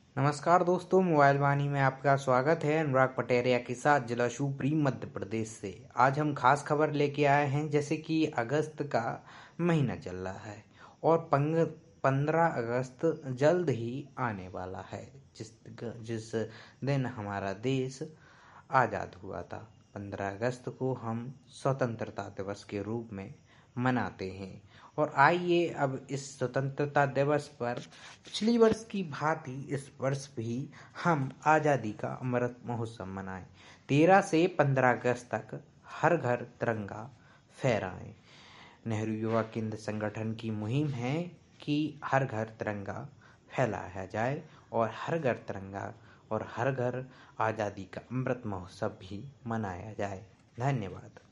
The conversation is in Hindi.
नमस्कार दोस्तों, मोबाइल वाणी में आपका स्वागत है। अनुराग पटेरिया के साथ जिला शिवपुरी मध्य प्रदेश से आज हम खास खबर लेके आए हैं। जैसे कि अगस्त का महीना चल रहा है और 15 अगस्त जल्द ही आने वाला है, जिस दिन हमारा देश आज़ाद हुआ था। 15 अगस्त को हम स्वतंत्रता दिवस के रूप में मनाते हैं। और आइए अब इस स्वतंत्रता दिवस पर पिछली वर्ष की भांति इस वर्ष भी हम आज़ादी का अमृत महोत्सव मनाएं। 13 से 15 अगस्त तक हर घर तिरंगा फहराएं। नेहरू युवा केंद्र संगठन की मुहिम है कि हर घर तिरंगा फैलाया जाए और हर घर तिरंगा और हर घर आज़ादी का अमृत महोत्सव भी मनाया जाए। धन्यवाद।